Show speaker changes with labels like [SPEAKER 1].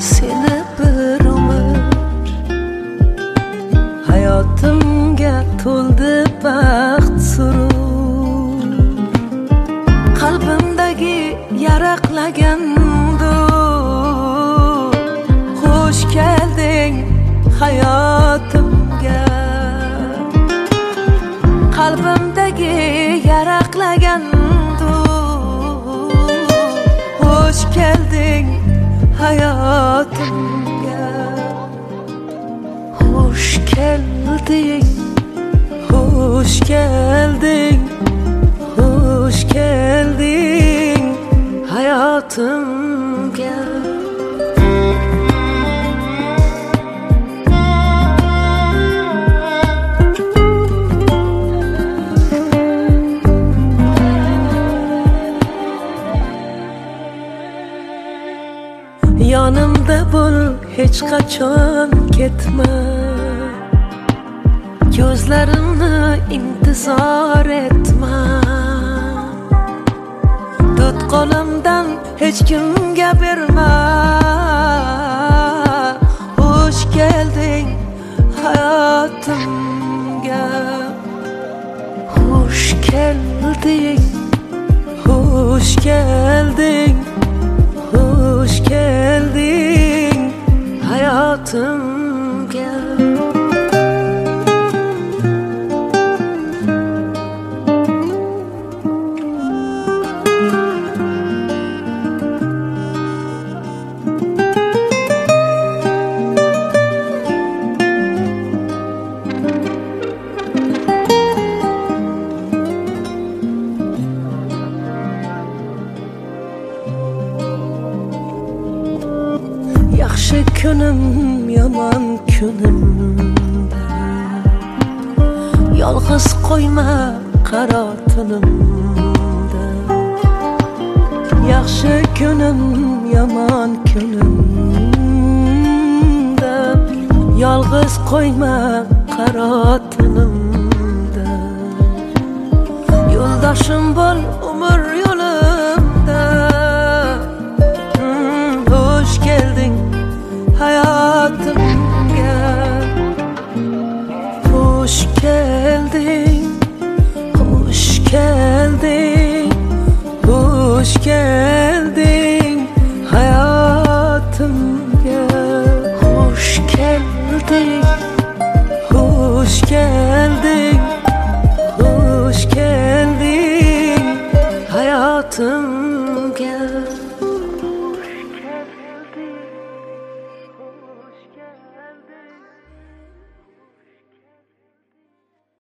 [SPEAKER 1] seni bir umr hayotimga to'ldi baxt surur. Qalbimdagi yaraqlagan nur, xush kelding hayotimga. Qalbimdagi yaraqlagan nur, xush kelding hayotimga. Xush kelding, xush kelding, xush kelding hayotimga. Yonimda bo'l, hech qachon ketma. Ko'zlarimni intizor etma. Tut qo'limdan hech kimga berma. Xush kelding hayotimga. Xush kelding, xush kelding, xush kelding hayotimga. Yaxshi kunim, yomon kunimda yolg'iz qo'yma qaro tunimda. Yaxshi kunim, yomon kunimda yolg'iz qo'yma qaro tunimda. Yo'ldoshim bo'l umr yo'limda. Xush kelding hayotimga. Xush kelding, xush kelding, xush kelding hayotimga. Xush kelding, xush kelding, xush kelding hayotimga.